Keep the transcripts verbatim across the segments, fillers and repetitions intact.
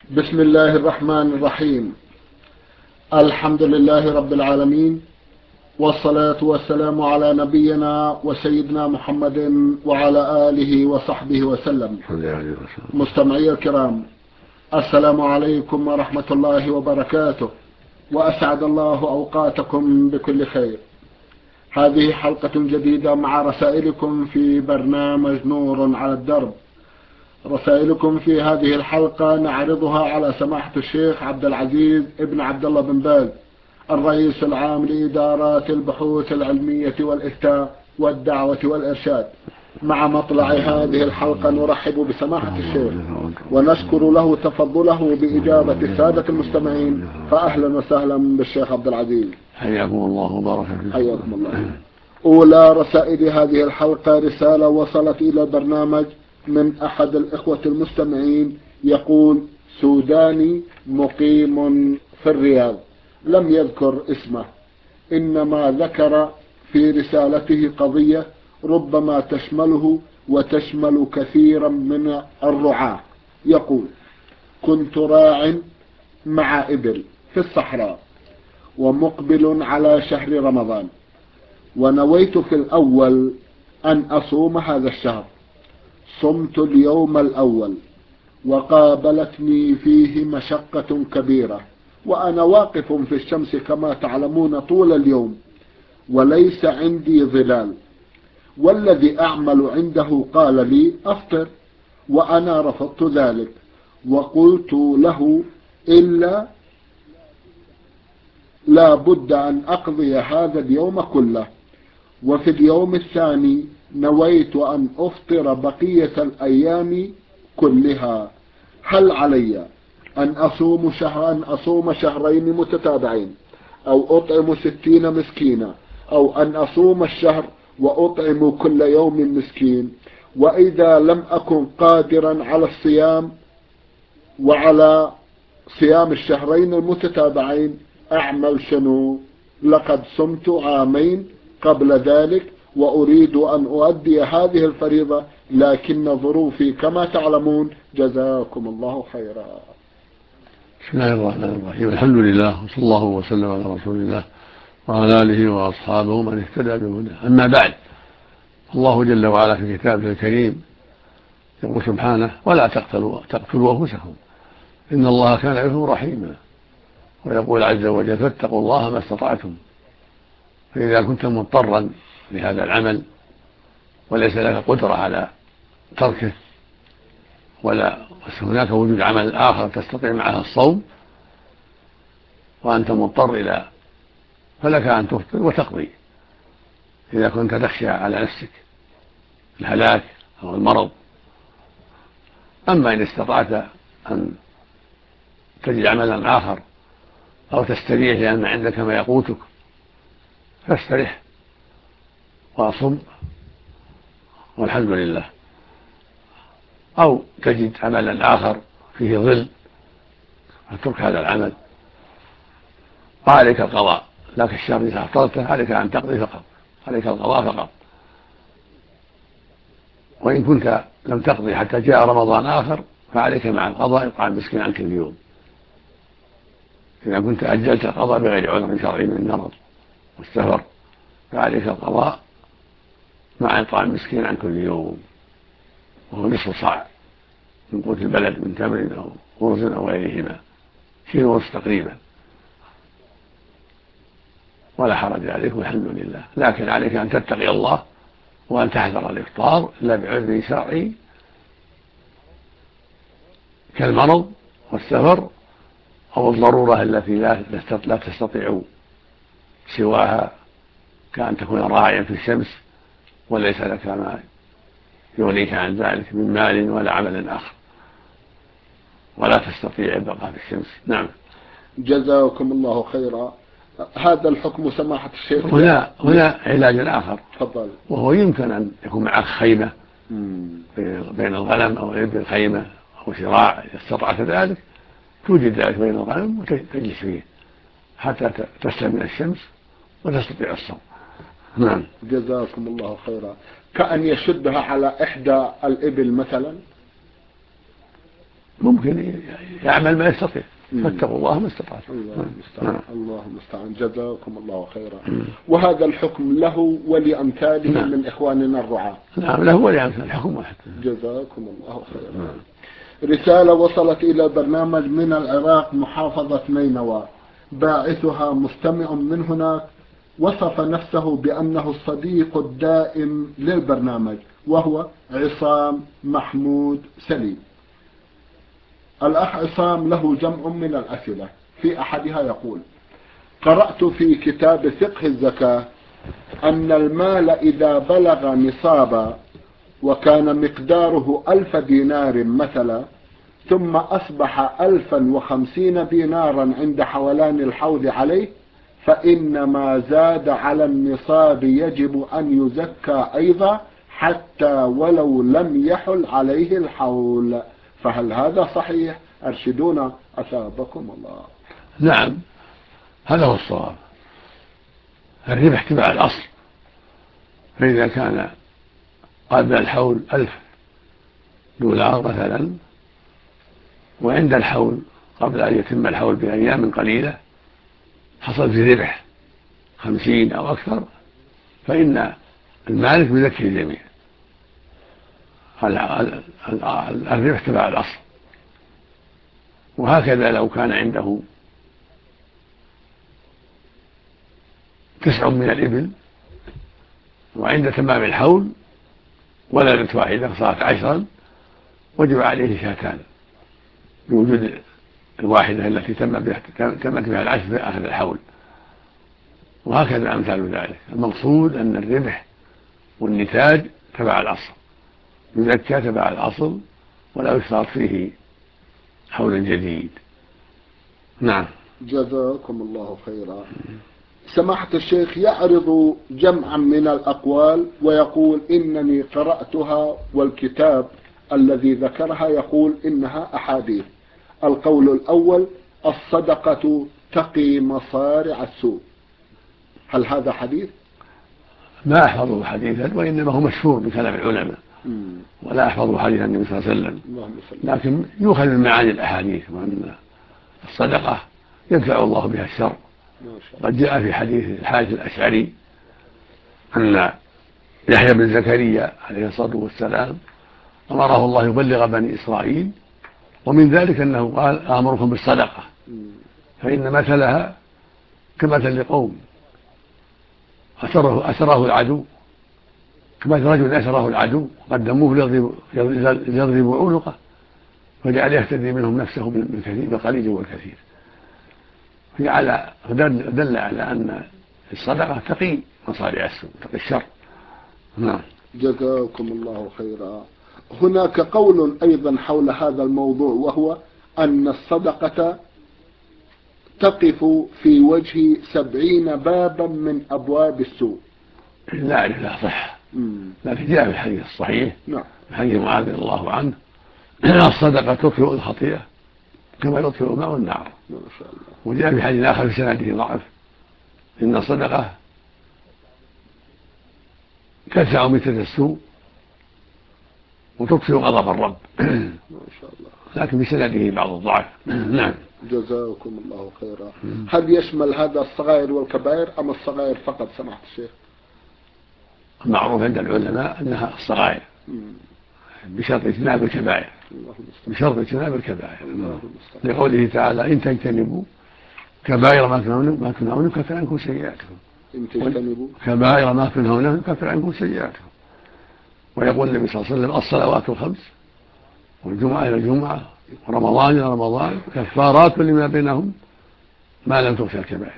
بسم الله الرحمن الرحيم. الحمد لله رب العالمين، والصلاة والسلام على نبينا وسيدنا محمد وعلى آله وصحبه وسلم. مستمعي الكرام، السلام عليكم ورحمة الله وبركاته، وأسعد الله أوقاتكم بكل خير. هذه حلقة جديدة مع رسائلكم في برنامج نور على الدرب. رسائلكم في هذه الحلقة نعرضها على سماحة الشيخ عبد العزيز ابن عبد الله بن باز، الرئيس العام لإدارات البحوث العلمية والإفتاء والدعوة والإرشاد. مع مطلع هذه الحلقة نرحب بسماحة الشيخ ونشكر له تفضله بإجابة السادة المستمعين، فأهلا وسهلا بالشيخ عبد العزيز. حياكم الله وبارك فيكم. حياكم الله. أولى رسائل هذه الحلقة رسالة وصلت إلى البرنامج من أحد الإخوة المستمعين، يقول: سوداني مقيم في الرياض، لم يذكر اسمه، إنما ذكر في رسالته قضية ربما تشمله وتشمل كثيرا من الرعاة. يقول: كنت راع مع إبل في الصحراء ومقبل على شهر رمضان، ونويت في الأول أن أصوم هذا الشهر. صمت اليوم الأول وقابلتني فيه مشقة كبيرة، وأنا واقف في الشمس كما تعلمون طول اليوم، وليس عندي ظلال، والذي أعمل عنده قال لي أفطر، وأنا رفضت ذلك وقلت له إلا لا بد أن أقضي هذا اليوم كله. وفي اليوم الثاني نويت أن أفطر بقية الأيام كلها. هل علي أن أصوم شهرا أصوم شهرين متتابعين، أو أطعم ستين مسكينا، أو أن أصوم الشهر وأطعم كل يوم مسكين؟ وإذا لم أكن قادرا على الصيام وعلى صيام الشهرين المتتابعين أعمل شنو؟ لقد صمت عامين قبل ذلك وأريد أن أؤدي هذه الفريضة، لكن ظروفي كما تعلمون. جزاكم الله خيرا. بسم الله الرحمن الرحيم. الحمد لله، وصلى الله وسلم على رسول الله وعلى آله وأصحابه من اهتدى بهداه. أما بعد، الله جل وعلا في كتابه الكريم يقول سبحانه: ولا تقتلوا تقتلوا أنفسكم إن الله كان بكم رحيما. ويقول عز وجل: فاتقوا الله ما استطعتم. فإذا كنت مضطرا لهذا العمل وليس لك قدرة على تركه، ولا هناك وجود عمل آخر تستطيع معه الصوم، وأنت مضطر إلى فلك أن تفطر وتقضي إذا كنت تخشى على نفسك الهلاك أو المرض. أما إن استطعت أن تجد عملا آخر أو تستريح لأن عندك ما يقوتك فاسترح وأصم والحمد لله، أو تجد عملا آخر فيه ظل فترك هذا العمل، وعليك القضاء. لكن الشهر إذا أفطرته عليك أن تقضي فقط، عليك القضاء فقط. وإن كنت لم تقضي حتى جاء رمضان آخر فعليك مع القضاء إطعام مسكين عن كل يوم. إذا كنت أجلت القضاء بغير عذر شرعي من المرض والسفر فعليك القضاء مع إطعام مسكين عن كل يوم، وهو نصف صاع من قوت البلد من تمر أو خبز أو غيرهما، شيء ونصف تقريبا، ولا حرج عليك والحمد لله. لكن عليك أن تتقي الله وأن تحذر الإفطار إلا بعذر شرعي كالمرض والسفر أو الضرورة التي لا تستطيع سواها، كأن تكون راعيا في الشمس وليس لك ما يغنيك عن ذلك من مال ولا عمل آخر، ولا تستطيع البقاء في الشمس. نعم. جزاكم الله خيرا. هذا الحكم سماحة الشيخ. هنا هنا علاج آخر، تفضل. وهو يمكن أن يكون معك خيمة بين الغنم أو الإبل، خيمة أو شراع إذا استطعت ذلك، توجد ذلك بين الغنم وتجلس فيه حتى تسلم من الشمس وتستطيع الصوم. نعم. جزاكم الله خيرا. كأن يشدها على إحدى الإبل مثلا. ممكن يعمل ما يستطيع. فاتقوا الله ما استطعتم. الله المستعان. الله المستعان. جزاكم الله خيرا. وهذا الحكم له ولأمثاله نعم. من إخواننا الرعاة. نعم له ولأمثاله الحكم واحد. جزاكم الله خيرا. نعم. رسالة وصلت إلى برنامج من العراق محافظة نينوى، باعثها مستمع من هناك وصف نفسه بأنه الصديق الدائم للبرنامج، وهو عصام محمود سليم. الأخ عصام له جمع من الأسئلة، في أحدها يقول: قرأت في كتاب فقه الزكاة أن المال إذا بلغ نصابا وكان مقداره ألف دينار مثلا، ثم أصبح ألفا وخمسين دينارا عند حولان الحول عليه، فإن ما زاد على النصاب يجب أن يزكى أيضا حتى ولو لم يحل عليه الحول، فهل هذا صحيح؟ أرشدونا أثابكم الله. نعم هذا هو الصواب. الربح تبع الأصل، فإذا كان قبل الحول ألف دولار مثلا، وعند الحول قبل أن يتم الحول بأيام قليلة حصل في ربح خمسين أو أكثر، فإن المالك يزكي الجميع. الربح تبع الأصل. وهكذا لو كان عنده تسع من الإبل وعند تمام الحول ولدت واحدة صارت عشرا، وجب عليه شاتان بوجود الواحدة التي تمت بها العشر في آخر الحول. وهكذا أمثال ذلك. المقصود أن الربح والنتاج تبع الأصل، يزكى تبع الأصل ولا يشترط فيه حول جديد. نعم. جزاكم الله خيرا. سماحة الشيخ يعرض جمعا من الأقوال ويقول: إنني قرأتها والكتاب الذي ذكرها يقول إنها أحاديث. القول الأول: الصدقة تقي مصارع السوء، هل هذا حديث؟ ما أحفظه حديثا، وإنما هو مشهور بكلام العلماء، ولا أحفظه حديث النبي صلى الله عليه وسلم، لكن يؤخذ من معاني الأحاديث، وأن الصدقة يدفع الله بها الشر. قد جاء في حديث الحارث الأشعري أن يحيى بن زكريا عليه الصلاة والسلام أمره الله يبلغ بني إسرائيل، ومن ذلك أنه قال: آمركم بالصدقة، فإن مثلها كمثل قوم أسره, أسره العدو، كمثل رجل أسره العدو قدموه ليضربوا عنقه، فجعل يهتدي منهم نفسه بالقليل والكثير. دل على أن الصدقة تقي مصارع السوء، تقي الشر. نعم. جزاكم الله خيرا. هناك قول أيضا حول هذا الموضوع، وهو أن الصدقة تقف في وجه سبعين بابا من أبواب السوء. لا أعرف لا صح، لكن جاء في الحديث الصحيح نعم حديث معاذ رضي الله عنه: الصدقة تطفئ الخطيئة كما يطفئ ماء النار. ما شاء الله. وجاء في حديث آخر في سنده ضعف: إن الصدقة تدفع مثل السوء وتطفئ غضب الرب. ما شاء الله. لكن في سنده بعض الضعف. نعم. جزاكم الله خيرا. هل يشمل هذا الصغائر والكبائر أم الصغائر فقط سماحة الشيخ؟ معروف عند العلماء أنها الصغائر بشرط اجتناب الكبائر، بشرط اجتناب الكبائر، لقوله تعالى: إن تجتنبوا كبائر ما تنهون نكفر عنكم سيئاتكم. إن تجتنبوا كبائر ما تنهون نكفر عنكم سيئاتكم. ويقول النبي صلى الله عليه وسلم: الصلوات الخمس والجمعة إلى الجمعة ورمضان إلى رمضان كفارات لما بينهم ما لم تغفر الكبائر.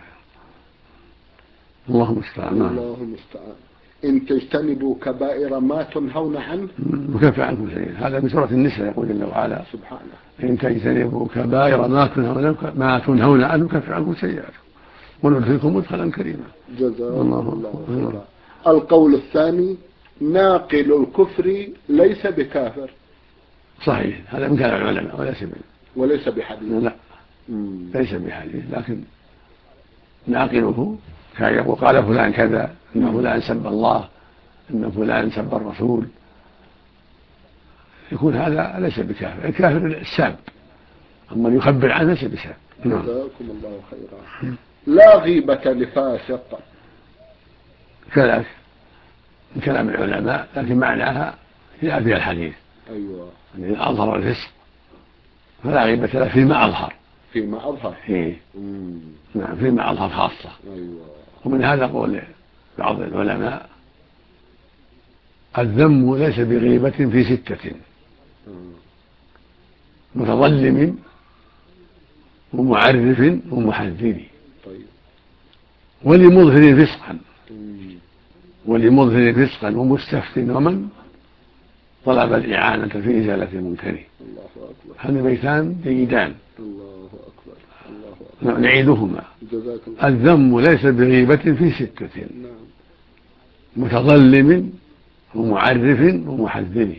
اللهم المستعان. اللهم المستعان. إن تجتنبوا كبائر ما تنهون عنه نكفر عنكم سيئاتكم. هذا من سورة النساء، يقول جل وعلا سبحانه: إن تجتنبوا كبائر ما تنهون ما تنهون عنه نكفر عنكم سيئاتكم وندخلكم مدخلا كريما. جزاكم الله خيرا. القول الثاني: ناقل الكفر ليس بكافر. صحيح، هذا من كلام العلماء وليس وليس بحديث. لا مم. ليس بحديث، لكن ناقله كان يقول: قال فلان كذا، إن فلان سب الله، إن فلان سب الرسول، يكون هذا ليس بكافر. الكافر الساب أما يخبر عنه ليس بسبب. جزاكم الله خيرا. لا غيبة لفاسق. كذلك من كلام العلماء، لكن معناها جاء فيها الحديث. أيوة. يعني إذا أظهر الفسق فلا غيبة له فيما أظهر. فيما أظهر. إيه. نعم فيما أظهر خاصة. أيوة. ومن هذا قول بعض العلماء: الذم ليس بغيبة في ستة: متظلم ومعرف ومحذر. طيب. ولمظهر فسقا ولمظهر فسقا ومستفت ومن طلب الإعانة في إزالة المنكر. الله أكبر. هذه بيتان جيدان. الله أكبر. الله أكبر. نعيدهما: جزاك الله. الذم ليس بغيبة في ستة: نعم. متظلم ومعرف ومحذر.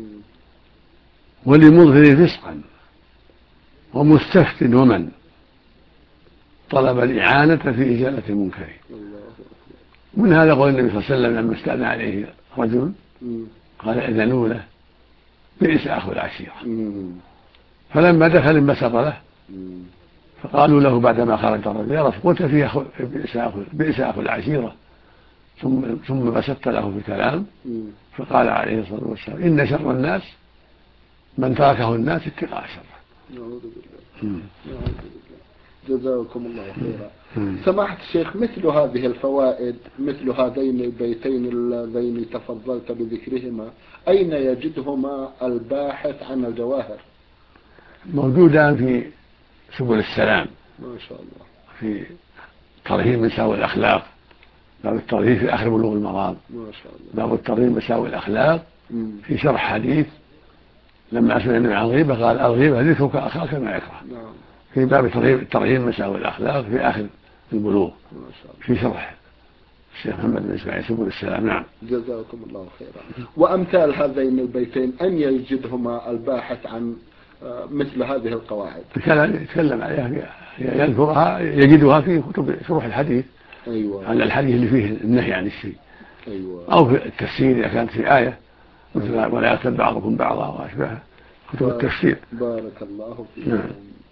ولمظهر فسقا ومستفت ومن طلب الإعانة في إزالة المنكر. من هذا قول النبي صلى الله عليه وسلم لما استأذن عليه رجل قال: إذنوا له، بئس أخو العشيرة. فلما دخل انبسط له، فقالوا له بعدما خرج الرجل: يا رسول قلت فيه بئس أخو العشيرة، ثم ثم بسطت له في الكلام. فقال عليه الصلاة والسلام: إن شر الناس من تركه الناس اتقاء شره. نعوذ بالله. نعوذ بالله. جزاكم الله خيرا. سماحة الشيخ، مثل هذه الفوائد، مثل هذين البيتين اللذين تفضلت بذكرهما، أين يجدهما الباحث عن الجواهر؟ موجودان في سبل السلام ما شاء الله، في ترهيب مساوئ الأخلاق، باب الترهيب في آخر بلوغ المرام، ما شاء الله. باب الترهيب مساوئ الأخلاق في شرح حديث لما سئل النبي عن الغيبة قال: الغيبة ذكرك أخاك ما يكره. نعم. في باب الترهيب ترهيب مساوئ الأخلاق في آخر البلوغ ما شاء الله. في شرح الشيخ محمد بن إسماعيل سبل السلام. نعم. جزاكم الله خيرا. وأمثال هذين البيتين أن يجدهما الباحث عن مثل هذه القواعد؟ يتكلم عليها، يذكرها، يجدها في كتب شروح الحديث. أيوة. على الحديث اللي فيه النهي عن الشيء. أيوة. أو في التفسير إذا كانت في آية مثل أيوة. ولا يغتب بعضكم بعضا وأشباهه، كتب التفسير. بارك الله فيكم. نعم.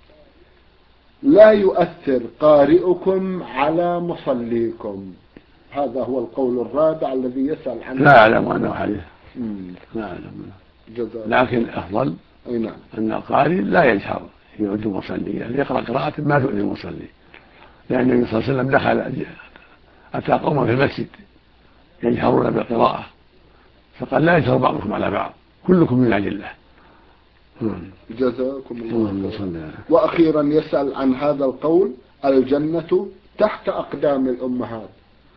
لا يؤثر قارئكم على مصليكم. هذا هو القول الرابع الذي يسأل عنه. لا أعلم أنه حديث. لا أعلم. لكن أفضل نعم. أن القارئ لا يجهر يؤذي المصلي، يعني يقرأ قراءة ما تؤذي المصلي، لأن النبي صلى الله عليه وسلم دخل أتى قوما في المسجد يجهرون بالقراءة فقال: لا يجهر بعضكم على بعض، كلكم من عند الله. جزاكم الله خيرا. وأخيرا يسأل عن هذا القول: الجنة تحت أقدام الأمهات.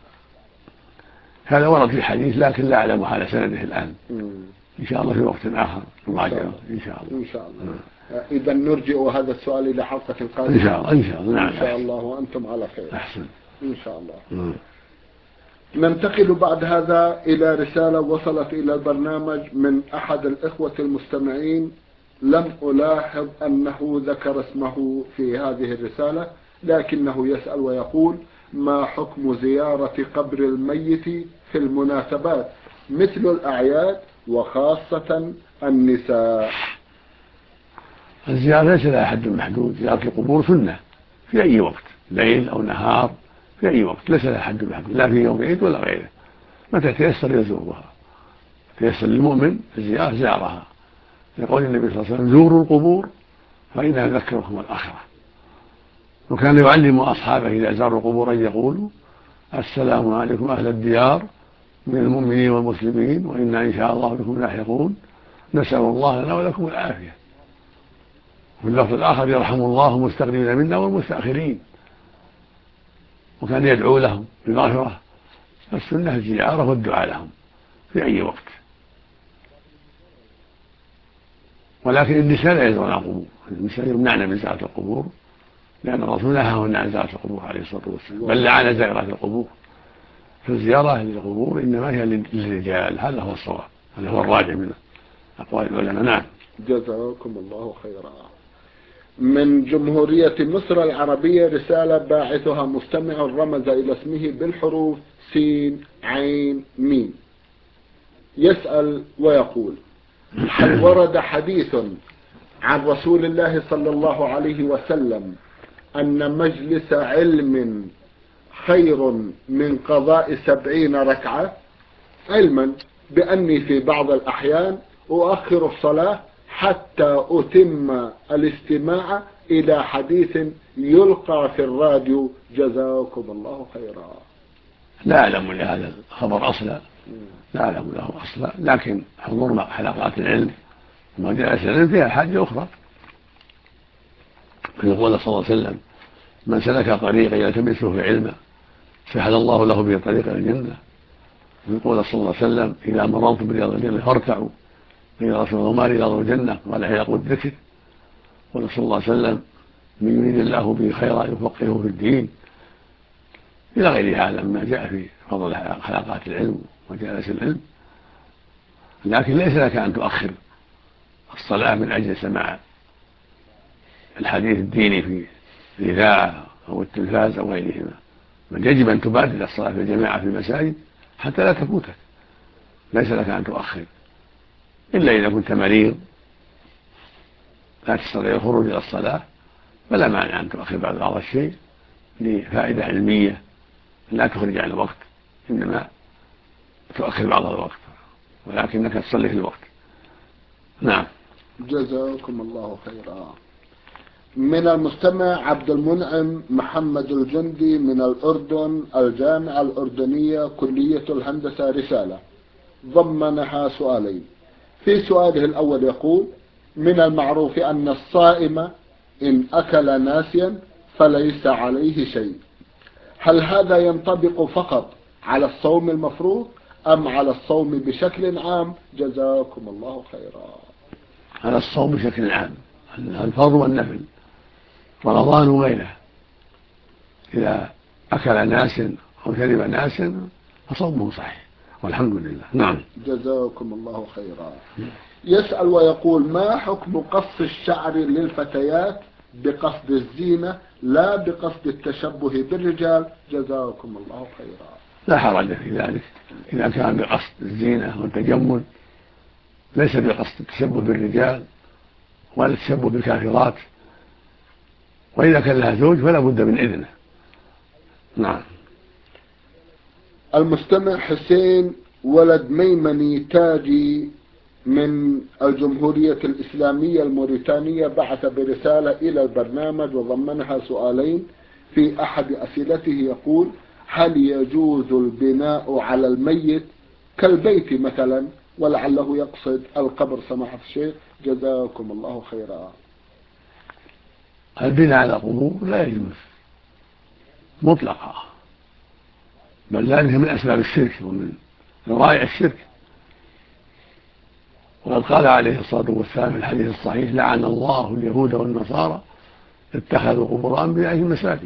هذا ورد في حديث لكن لا أعلم على سنده الآن. مم. إن شاء الله في وقت آخر نراجعه إن شاء الله. إن شاء الله. إذا نرجع هذا السؤال إلى حلقة القادمة إن شاء الله. إن شاء الله. نعم. إن شاء الله وأنتم على خير. أحسن. إن شاء الله. مم. ننتقل بعد هذا إلى رسالة وصلت إلى البرنامج من أحد الإخوة المستمعين، لم ألاحظ أنه ذكر اسمه في هذه الرسالة، لكنه يسأل ويقول: ما حكم زيارة قبر الميت في المناسبات مثل الأعياد وخاصة النساء؟ الزيارة ليس لها حد محدود، زيارة القبور سنة في أي وقت، ليل أو نهار، في أي وقت، ليس لها حد محدود، لا في يوم عيد ولا غيره، متى تيسر يزورها، تيسر للمؤمن الزيارة زارها، يقول النبي صلى الله عليه وسلم: زوروا القبور فإنها تذكركم الآخرة. وكان يعلم أصحابه إذا زاروا القبور أن يقولوا: السلام عليكم أهل الديار من المؤمنين والمسلمين وإنا إن شاء الله بكم لاحقون، نسأل الله لنا ولكم العافية. وفي اللفظ الآخر: يرحم الله المستقدمين منا والمستأخرين. وكان يدعو لهم بالمغفرة. السنة الزيارة والدعاء لهم في أي وقت. ولكن النساء لا يزورن القبور، النساء يمنعن من زيارة القبور، لأن الرسول نهاهن عن زيارة القبور عليه الصلاة والسلام، بل لعن زائرات القبور. فالزيارة للقبور إنما هي للرجال، هذا هو الصواب، هذا هو الراجع من أقوال العلماء. نعم. جزاكم الله خيرا. من جمهورية مصر العربية رسالة باعثها مستمع رمز إلى اسمه بالحروف سين عين ميم، يسأل ويقول: هل ورد حديث عن رسول الله صلى الله عليه وسلم أن مجلس علم خير من قضاء سبعين ركعة، علما بأني في بعض الأحيان أؤخر الصلاة حتى أتم الاستماع إلى حديث يلقى في الراديو، جزاكم الله خيرا. لا أعلم لهذا الخبر أصلا، لا أعلم له أصلا، لكن حضور حلقات العلم ومجالس العلم فيها حاجة أخرى. يقول صلى الله عليه وسلم: من سلك طريقا يلتمس فيه علما سهل الله له به طريقا إلى الجنة. يقول صلى الله عليه وسلم: إذا مررتم برياض الجنة فارتعوا، قيل رسول الله: ما رياض الجنة؟ قال: حلق الذكر. قال صلى الله عليه وسلم: من يريد الله به خيرا يفقهه في الدين، إلى غير هذا مما جاء في فضل حلقات العلم وجالس العلم. لكن ليس لك أن تؤخر الصلاة من أجل سماع الحديث الديني في الإذاعة أو التلفاز أو غيرهما، بل يجب أن تبادر الصلاة في الجماعة في المساجد حتى لا تفوتك. ليس لك أن تؤخر إلا إذا كنت مريض لا تستطيع الخروج إلى الصلاة، فلا مانع أن تؤخر بعض الشيء لفائدة علمية لا تخرج عن الوقت، إنما تؤخر بعض الوقت ولكنك تصلي في الوقت. نعم. جزاكم الله خيرا. من المستمع عبد المنعم محمد الجندي من الأردن، الجامعة الأردنية كلية الهندسة، رسالة ضمنها سؤالين. في سؤاله الأول يقول: من المعروف أن الصائم إن أكل ناسيا فليس عليه شيء، هل هذا ينطبق فقط على الصوم المفروض أم على الصوم بشكل عام؟ جزاكم الله خيرا. على الصوم بشكل عام، الفرض والنفل ورمضان وغيره. إذا أكل ناس أو شرب ناس فصومه صحيح والحمد لله. نعم. جزاكم الله خيرا. يسأل ويقول: ما حكم قص الشعر للفتيات بقصد الزينة لا بقصد التشبه بالرجال؟ جزاكم الله خيرا. لا حرج في ذلك إذا كان بقصد الزينة والتجمل، ليس بقصد التشبه بالرجال ولا التشبه بالكافرات، وإذا كان لها زوج فلا بد من إذنه. نعم. المستمع حسين ولد ميمني تاجي من الجمهورية الإسلامية الموريتانية بعث برسالة إلى البرنامج وضمنها سؤالين. في أحد أسئلته يقول: هل يجوز البناء على الميت كالبيت مثلا؟ ولعله يقصد القبر سماحة الشيخ، جزاكم الله خيرا. البناء على القبور لا يجوز مطلقا، بل ذلك من أسباب الشرك ومن ذرائع الشرك. وقد قال عليه الصلاة والسلام في الحديث الصحيح: لعن الله اليهود والنصارى اتخذوا قبور أنبيائهم مساجد.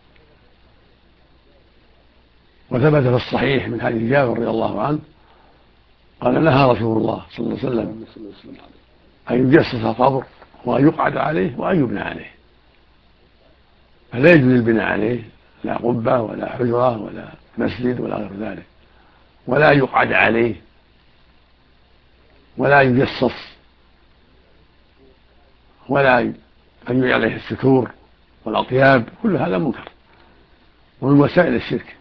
وثبت في الصحيح من حديث جابر رضي الله عنه قال: نهى رسول الله صلى الله عليه وسلم أن يجسس القبر وأن يقعد عليه وأن يبنى عليه، فلا يجوز البناء عليه، لا قبة ولا حجرة ولا مسجد ولا غير ذلك، ولا يقعد عليه ولا يجسس ولا أن يجعل عليه الستور والأطياب، كل هذا منكر ومن وسائل الشرك،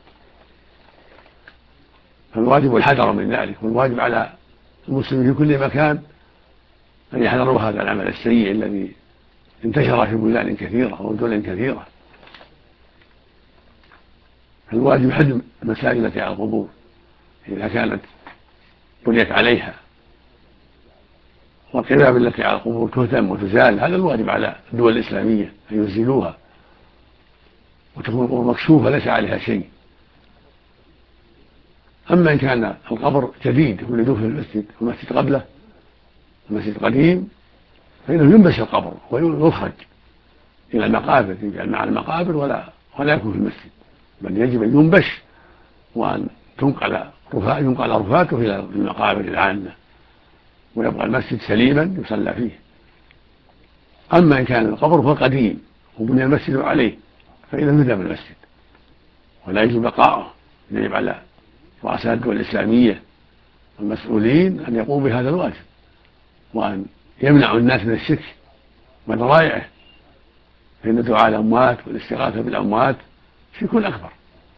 فالواجب الحذر من ذلك. والواجب على المسلمين في كل مكان أن يحذروا هذا العمل السيء الذي انتشر في بلدان كثيرة ودول كثيرة. فالواجب حجم المساجد التي على القبور إذا كانت بنيت عليها، والقباب التي على القبور تهتم وتزال. هذا الواجب على الدول الإسلامية أن يزيلوها وتكون القبور مكشوفة ليس عليها شيء. أما إن كان القبر جديد ولدوه في المسجد والمسجد قبله المسجد قديم، فإنه ينبش القبر ويخرج إلى المقابر، يجعل مع المقابر ولا ولا يكون في المسجد، بل يجب أن ينبش وأن تنقل رفاته ينقل رفاته إلى المقابر العامة ويبقى المسجد سليما يصلى فيه. أما إن كان القبر هو قديم وبني المسجد عليه فإنه يذهب المسجد ولا يجب بقاؤه. يجب على رؤساء الدول الإسلامية والمسؤولين أن يقوموا بهذا الواجب وأن يمنعوا الناس من الشرك وذرائعه، فإن دعاء الأموات والاستغاثة بالأموات شرك أكبر.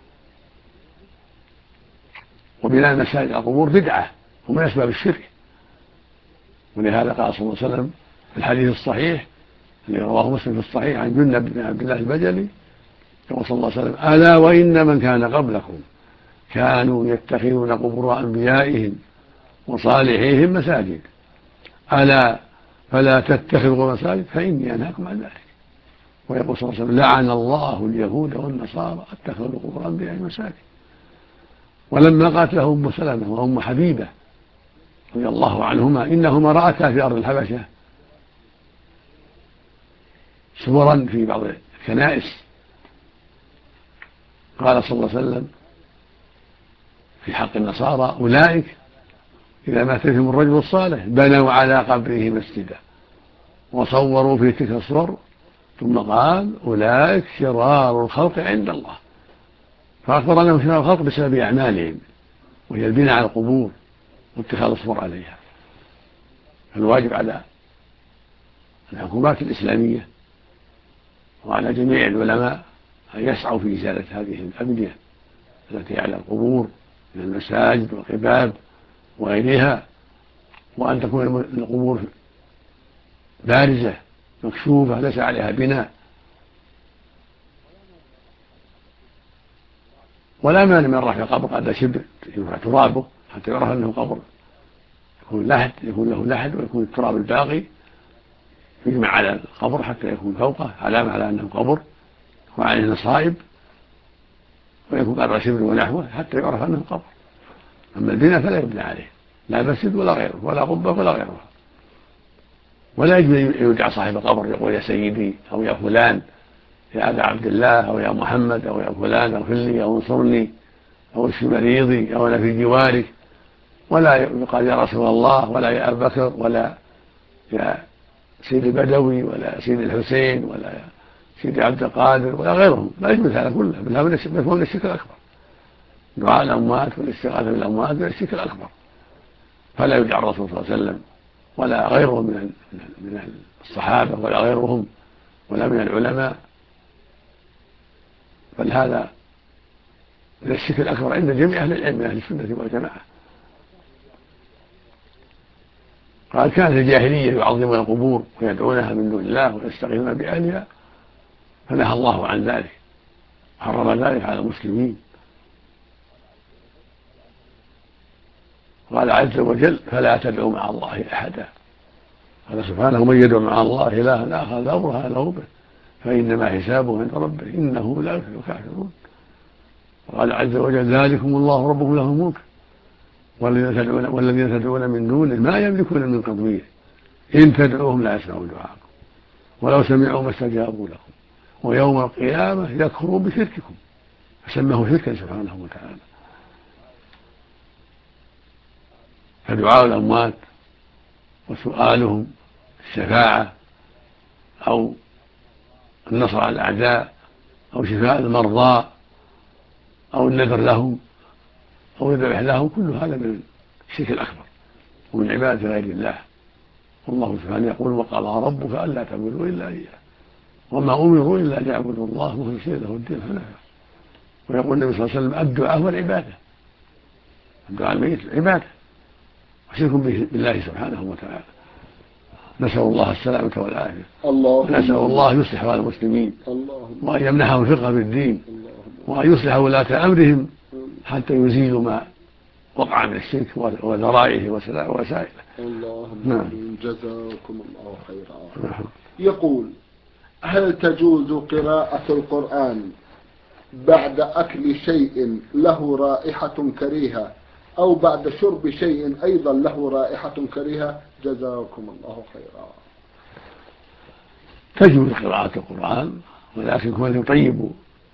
وبناء المساجد على القبور بدعة ومن أسباب الشرك. ولهذا قال صلى الله عليه وسلم في الحديث الصحيح الذي رواه مسلم في الصحيح عن جندب بن عبد الله البجلي قال صلى الله عليه وسلم: ألا وإن من كان قبلكم كانوا يتخذون قبور أنبيائهم وصالحيهم مساجد، ألا فلا تتخذوا مساجد فإني أنهاكم عن ذلك. ويقول صلى الله عليه وسلم: لعن الله اليهود والنصارى اتخذوا قبور أنبيائهم مساجد. ولما قاتله أم سلمة وأم حبيبة رضي الله عنهما إنهما رأتا في أرض الحبشة صورا في بعض الكنائس، قال صلى الله عليه وسلم في حق النصارى: أولئك إذا مات فيهم الرجل الصالح بنوا على قبره مسجدا وصوروا في تلك الصور، ثم قال: أولئك شرار الخلق عند الله. فأخبر أنهم شرار الخلق بسبب أعمالهم، وهي البناء على القبور واتخاذ الصور عليها. فالواجب على الحكومات الإسلامية وعلى جميع العلماء أن يسعوا في إزالة هذه الأبنية التي على القبور من المساجد والقباب وغيرها، وأن تكون القبور بارزة مكشوفة ليس عليها بناء. ولا مانع من رفع القبر قد شبر يرفع ترابه حتى يعرف أنه قبر، يكون لحد يكون له لحد ويكون التراب الباقي يجمع على القبر حتى يكون فوقه علامة على أنه قبر وعليه نصائب، ويكون قدر شبر ونحوه حتى يعرف أنه قبر. أما البناء فلا يبنى عليه لا مسجد ولا غيره ولا قبة ولا غيره. ولا يجب أن يدعى صاحب القبر يقول: يا سيدي أو يا فلان يا أبا عبد الله أو يا محمد أو يا فلان اغفر لي أو انصرني أو اشف مريضي أو أنا في جوارك، ولا يقال يا رسول الله ولا يا أبا بكر ولا يا سيد البدوي ولا سيد الحسين ولا يا سيد عبد القادر ولا غيرهم. لا يجوز هذا كله، بل هذا من الشرك الأكبر. دعاء الأموات والاستغاثة بالأموات من الشرك الأكبر، فلا يدعى الرسول صلى الله عليه وسلم ولا غيره من من الصحابة ولا غيرهم ولا من العلماء، بل هذا من الشرك الأكبر عند جميع أهل العلم من أهل السنة والجماعة. قال: كانت الجاهلية يعظمون القبور ويدعونها من دون الله ويستغيثون بأهلها، فنهى الله عن ذلك وحرم ذلك على المسلمين. قال عز وجل: فلا تدعوا مع الله أحدا. قال سبحانه: من يدعو مع الله إلها آخر لا برهان له به فإنما حسابه عند ربه إنه لا يفلح الكافرون. وقال عز وجل: ذلكم الله ربكم له الملك والذين تدعون, والذين تدعون من دونه ما يملكون من قطمير إن تدعوهم لا يسمعوا دعاءكم ولو سمعوا ما استجابوا لكم ويوم القيامة يكفروا بشرككم، فسماه شركا سبحانه وتعالى. فدعاء الأموات وسؤالهم الشفاعة أو النصر على الأعداء أو شفاء المرضى أو النذر لهم أو الذبح لهم، كل هذا من الشرك الأكبر ومن عبادة غير الله. والله سبحانه يقول: وقضى ربك ألا تعبدوا إلا إياه وما أمروا إلا ليعبدوا الله مخلصين له الدين حنفاء. ويقول النبي صلى الله عليه وسلم: الدعاء هو العبادة، الدعاء الميت عبادة وشرك بالله سبحانه وتعالى. نسأل الله السلامة والعافية، ونسأل الله يصلح على المسلمين وأن يمنحهم الفقه بالدين وأن يصلح ولاة أمرهم حتى يزيلوا ما وقع من الشرك وذرائعه وسائله. اللهم نعم. جزاكم الله خيرا. نعم. يقول: هل تجوز قراءة القرآن بعد أكل شيء له رائحة كريهة أو بعد شرب شيء أيضا له رائحة كريهة؟ جزاكم الله خيرا. تجوز قراءة القرآن، ولكن كون يطيب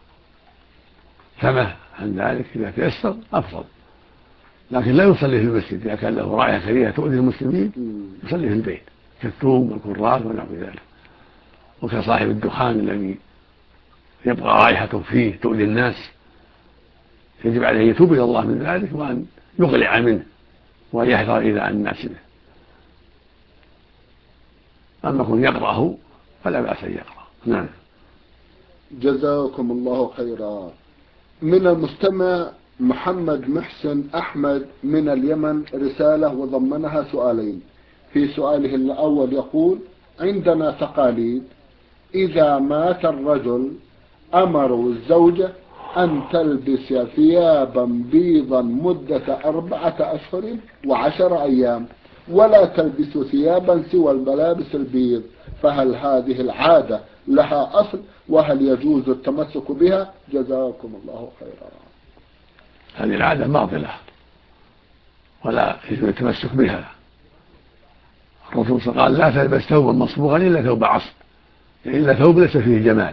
فمه عن ذلك إذا تيسر أفضل، لكن لا يصلي في المسجد إذا كان له رائحة كريهة تؤذي المسلمين، يصلي في البيت كالثوم والكراث ونحو ذلك. وكصاحب الدخان الذي يبقى رائحة فيه تؤذي الناس يجب عليه أن يتوب إلى الله من ذلك وأن يقلع منه وأن يحذر إذا عن الناس به. أما كن يقرأه فلا بأس أن يقرأ. نعم. جزاكم الله خيرا. من المستمع محمد محسن أحمد من اليمن رسالة وضمنها سؤالين. في سؤاله الأول يقول: عندنا تقاليد إذا مات الرجل أمروا الزوجة أن تلبس ثيابا بيضا مدة أربعة أشهر وعشر أيام، ولا تلبس ثيابا سوى الملابس البيض، فهل هذه العادة لها أصل؟ وهل يجوز التمسك بها؟ جزاكم الله خيرا. هذه العادة باطلة ولا يجوز التمسك بها. الرسول صلى الله عليه وسلم قال: لا تلبس ثوبا مصبوغا إلا ثوب عصر، يعني إلا ثوب ليس فيه جمال.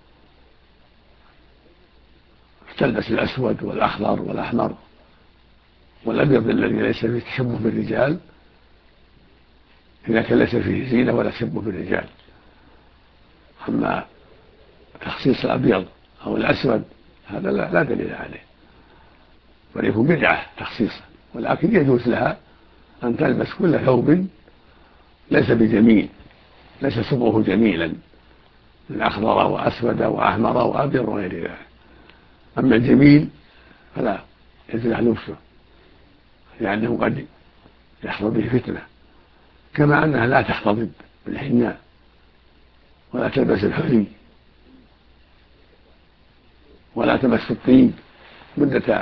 تلبس الأسود والأخضر والأحمر والأبيض الذي ليس فيه تشبه بالرجال، إذا كان ليس فيه زينة ولا تشبه بالرجال. أما تخصيص الأبيض أو الأسود هذا لا, لا دليل عليه، بل يكون بدعة تخصيصه، ولكن يجوز لها أن تلبس كل ثوب ليس بجميل، ليس صبغه جميلا من أخضر وأسود وأحمر وأبيض وغير ذلك. أما الجميل فلا يجوز لبسه، لأنه قد يحصل به فتنة، كما أنها لا تختضب بالحناء ولا تلبس الحلي ولا تمس الطيب مدة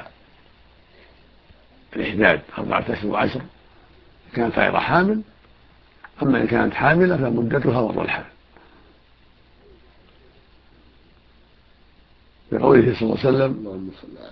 الإحداد أربعة أشهر وعشر إن كانت غير حامل. أما إن كانت حاملة فمدتها وضع الحمل، بقوله صلى الله عليه وسلم: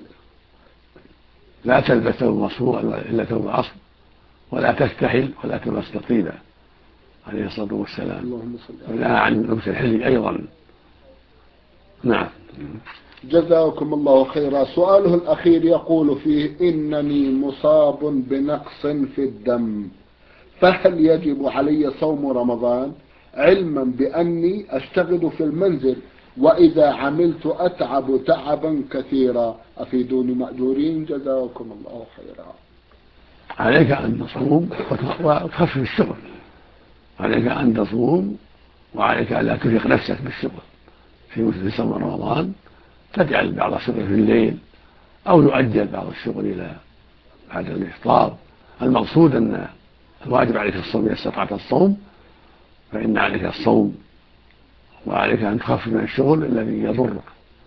لا تلبس ثوب مصبوغ إلا ثوب عصر، ولا تكتحل ولا تمس طيبا، عليه الصلاة والسلام، ونهى عن لبس الحلي أيضا. نعم. جزاكم الله خيرا. سؤاله الأخير يقول فيه: إنني مصاب بنقص في الدم، فهل يجب علي صوم رمضان، علما بأني أشتغل في المنزل وإذا عملت أتعب تعبا كثيرا، أفيدوني مأجورين جزاكم الله خيرا. عليك أن تصوم وتخفف الشغل، عليك أن تصوم وعليك أن لا ترهق نفسك بالشغل في مثل صوم رمضان، تجعل بعض الشغل في الليل أو يؤجل بعض الشغل إلى بعد الإفطار. المقصود أن الواجب عليك الصوم إذا استطعت الصوم فإن عليك الصوم، وعليك أن تخفف من الشغل الذي يضرك.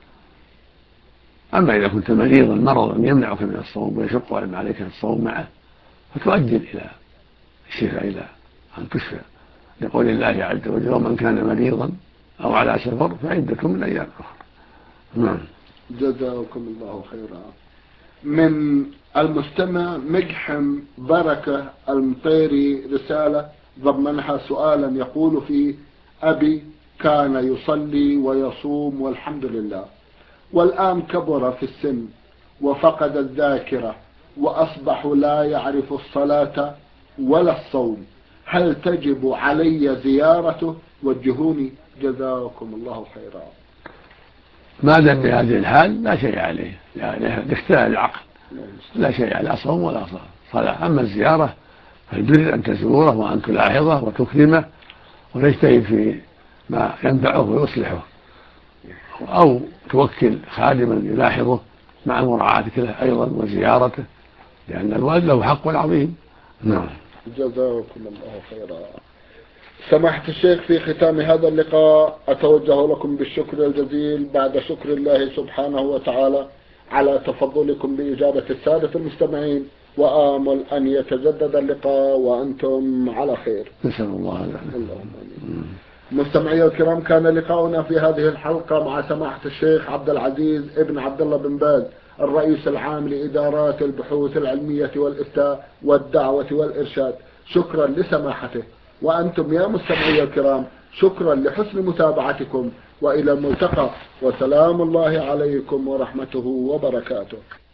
أما إذا كنت مريضا مرضا يمنعك من الصوم ويشق عليك الصوم معه فتؤجل إلى الشفاء إلى أن تشفى، لقول الله عز وجل: ومن كان مريضا أو على سفر فعدة من أيام أخرى. نعم. جزاكم الله خيرا. من المستمع مجحم بركة المطيري رسالة ضمنها سؤالا يقول فيه: أبي كان يصلي ويصوم والحمد لله، والآن كبر في السن وفقد الذاكرة وأصبح لا يعرف الصلاة ولا الصوم، هل تجب علي زيارته؟ وجهوني جزاكم الله خيرا. ما دام بهذه الحال لا شيء عليه، يعني اختلال العقل، لا شيء على صوم ولا صلاة. أما الزيارة فالبر أن تزوره وأن تلاحظه وتكرمه وتجتهد في ما ينفعه ويصلحه، أو توكل خادما يلاحظه مع مراعاتك له أيضا وزيارته، لأن الوالد له حق عظيم. نعم. جزاكم الله خيرا. سماحة الشيخ، في ختام هذا اللقاء أتوجه لكم بالشكر الجزيل بعد شكر الله سبحانه وتعالى على تفضلكم بإجابة السادة المستمعين، وآمل أن يتجدد اللقاء وأنتم على خير. نسأل الله ذلك. اللهم آمين. مستمعي الكرام، كان لقاؤنا في هذه الحلقة مع سماحة الشيخ عبد العزيز ابن عبد الله بن باز، الرئيس العام لإدارات البحوث العلمية والإفتاء والدعوة والإرشاد. شكرا لسماحته، وأنتم يا مستمعي الكرام شكرا لحسن متابعتكم، وإلى الملتقى، وسلام الله عليكم ورحمته وبركاته.